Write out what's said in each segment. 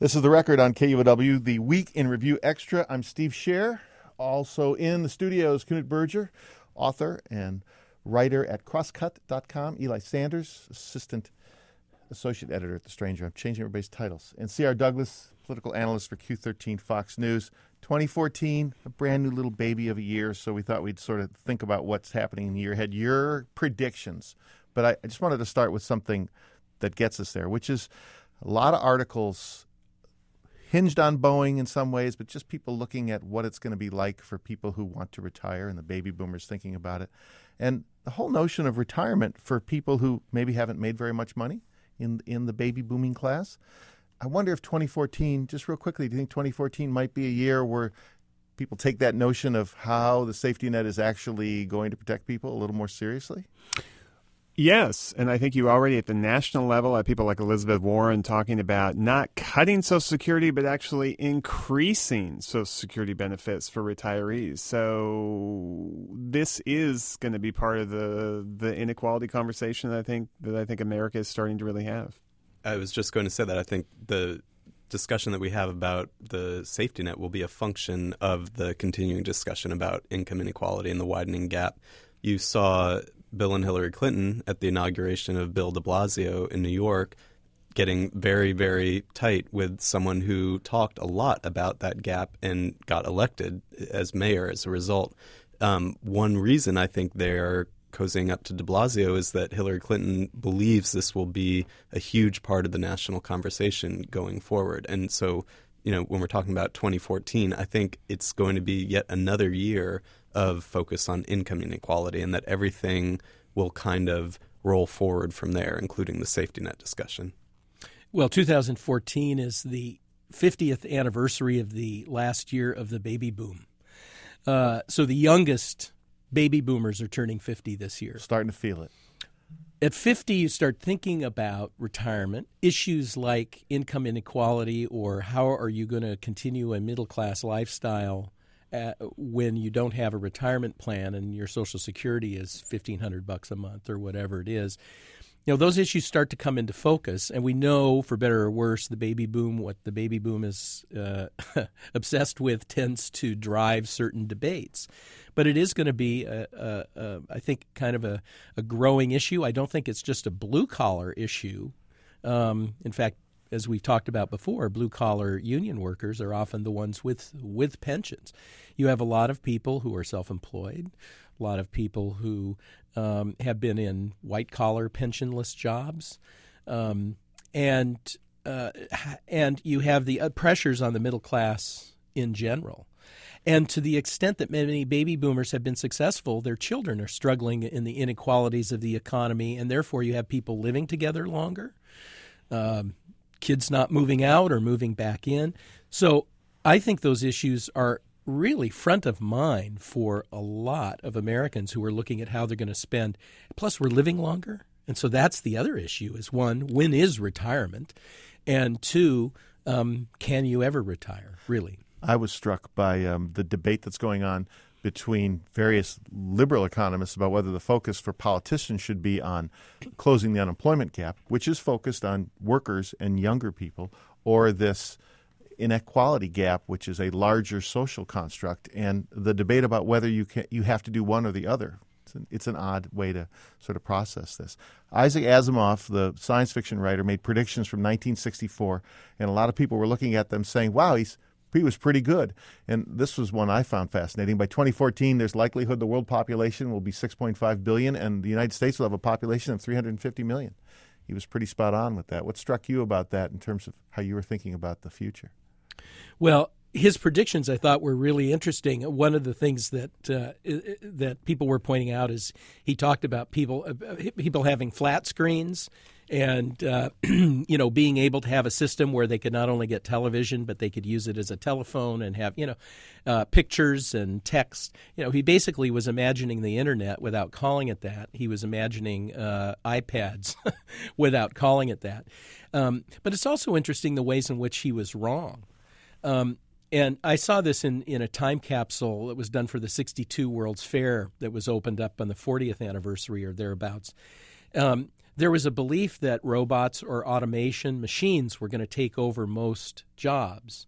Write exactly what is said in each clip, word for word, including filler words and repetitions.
This is The Record on K U O W, the Week in Review Extra. I'm Steve Scher. Also in the studios, Knut Berger, author and writer at crosscut dot com. Eli Sanders, assistant associate editor at The Stranger. I'm changing everybody's titles. And C R. Douglas, political analyst for Q thirteen Fox News. twenty fourteen, a brand new little baby of a year, so we thought we'd sort of think about what's happening in the year ahead. Your predictions. But I, I just wanted to start with something that gets us there, which is a lot of articles hinged on Boeing in some ways, but just people looking at what it's going to be like for people who want to retire and the baby boomers thinking about it. And the whole notion of retirement for people who maybe haven't made very much money in in the baby booming class. I wonder if twenty fourteen, just real quickly, do you think twenty fourteen might be a year where people take that notion of how the safety net is actually going to protect people a little more seriously? Yes, and I think you already at the national level have people like Elizabeth Warren talking about not cutting Social Security, but actually increasing Social Security benefits for retirees. So this is going to be part of the the inequality conversation that I think that I think America is starting to really have. I was just going to say that I think the discussion that we have about the safety net will be a function of the continuing discussion about income inequality and the widening gap. You saw Bill and Hillary Clinton at the inauguration of Bill de Blasio in New York getting very, very tight with someone who talked a lot about that gap and got elected as mayor as a result. Um, one reason I think they are cozying up to de Blasio is that Hillary Clinton believes this will be a huge part of the national conversation going forward. And so, you know, when we're talking about twenty fourteen, I think it's going to be yet another year of focus on income inequality, and that everything will kind of roll forward from there, including the safety net discussion. Well, two thousand fourteen is the fiftieth anniversary of the last year of the baby boom. Uh, so the youngest baby boomers are turning fifty this year. Starting to feel it. At fifty, you start thinking about retirement, issues like income inequality, or how are you going to continue a middle-class lifestyle Uh, when you don't have a retirement plan and your Social Security is fifteen hundred bucks a month or whatever it is. You know, those issues start to come into focus, and we know, for better or worse, the baby boom, what the baby boom is uh, obsessed with, tends to drive certain debates. But it is going to be, a, a, a, I think, kind of a, a growing issue. I don't think it's just a blue-collar issue. Um, in fact, as we've talked about before, blue-collar union workers are often the ones with with pensions. You have a lot of people who are self-employed, a lot of people who um, have been in white-collar pensionless jobs, um, and uh, and you have the pressures on the middle class in general. And to the extent that many baby boomers have been successful, their children are struggling in the inequalities of the economy, and therefore you have people living together longer. Um, kids not moving out or moving back in. So I think those issues are really front of mind for a lot of Americans who are looking at how they're going to spend. Plus, we're living longer. And so that's the other issue is, one, when is retirement? And two, um, can you ever retire, really? I was struck by um, the debate that's going on between various liberal economists about whether the focus for politicians should be on closing the unemployment gap, which is focused on workers and younger people, or this inequality gap, which is a larger social construct, and the debate about whether you can, you have to do one or the other. It's an, it's an odd way to sort of process this. Isaac Asimov, the science fiction writer, made predictions from nineteen sixty-four, and a lot of people were looking at them saying, wow, he's He was pretty good. And this was one I found fascinating. By twenty fourteen, there's likelihood the world population will be six point five billion, and the United States will have a population of three hundred fifty million. He was pretty spot on with that. What struck you about that in terms of how you were thinking about the future? Well, his predictions, I thought, were really interesting. One of the things that uh, that people were pointing out is he talked about people uh, people having flat screens and, uh, you know, being able to have a system where they could not only get television, but they could use it as a telephone and have, you know, uh, pictures and text. You know, he basically was imagining the Internet without calling it that. He was imagining uh, iPads without calling it that. Um, but it's also interesting the ways in which he was wrong. Um, and I saw this in, in a time capsule that was done for the sixty-two World's Fair that was opened up on the fortieth anniversary or thereabouts. Um, there was a belief that robots or automation machines were going to take over most jobs.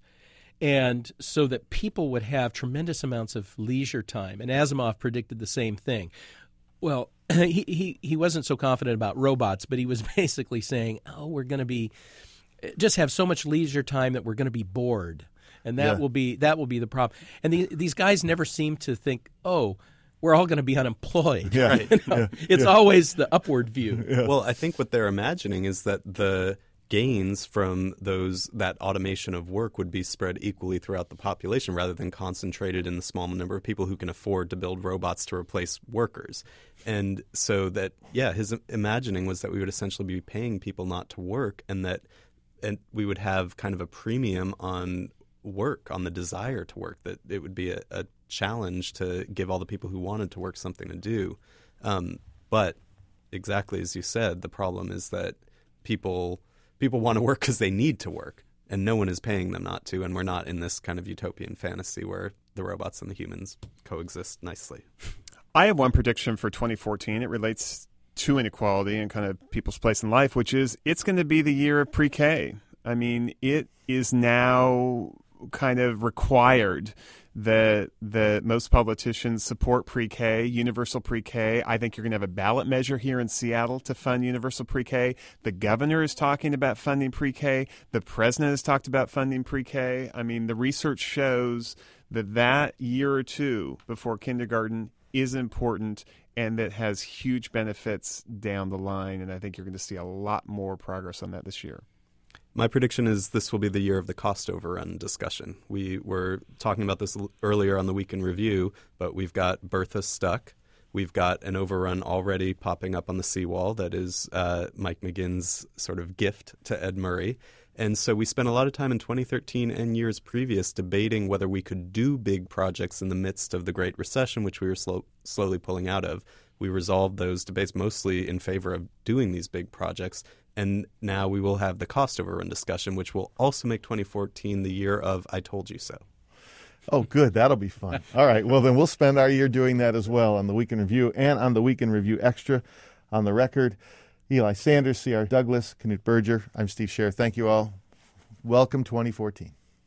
And so that people would have tremendous amounts of leisure time. And Asimov predicted the same thing. Well, he, he, he wasn't so confident about robots, but he was basically saying, oh, we're going to be just have so much leisure time that we're going to be bored. And that Yeah. will be that will be the problem. And the, these guys never seem to think, oh, we're all going to be unemployed. Yeah. You know? Yeah. It's Yeah. always the upward view. Well, I think what they're imagining is that the gains from those that automation of work would be spread equally throughout the population rather than concentrated in the small number of people who can afford to build robots to replace workers. And so that, yeah, his imagining was that we would essentially be paying people not to work, and that and we would have kind of a premium on work, on the desire to work, that it would be a, a challenge to give all the people who wanted to work something to do. Um, but exactly as you said, the problem is that people people want to work because they need to work, and no one is paying them not to, and we're not in this kind of utopian fantasy where the robots and the humans coexist nicely. I have one prediction for twenty fourteen. It relates to inequality and kind of people's place in life, which is it's going to be the year of pre-K. I mean, it is now kind of required that that most politicians support pre-K, universal pre-K. I think you're going to have a ballot measure here in Seattle to fund universal pre-K. The governor is talking about funding pre-K. The president has talked about funding pre-K. I mean, the research shows that that year or two before kindergarten is important, and that has huge benefits down the line. And I think you're going to see a lot more progress on that this year. My prediction is this will be the year of the cost overrun discussion. We were talking about this earlier on the Week in Review, but we've got Bertha stuck. We've got an overrun already popping up on the seawall that is uh, Mike McGinn's sort of gift to Ed Murray. And so we spent a lot of time in twenty thirteen and years previous debating whether we could do big projects in the midst of the Great Recession, which we were slow, slowly pulling out of. We resolved those debates mostly in favor of doing these big projects. And now we will have the cost overrun discussion, which will also make twenty fourteen the year of I told you so. Oh, good. That'll be fun. All right. Well, then we'll spend our year doing that as well on the Week in Review and on the Week in Review Extra. On the record, Eli Sanders, C R Douglas, Knut Berger. I'm Steve Scher. Thank you all. Welcome twenty fourteen.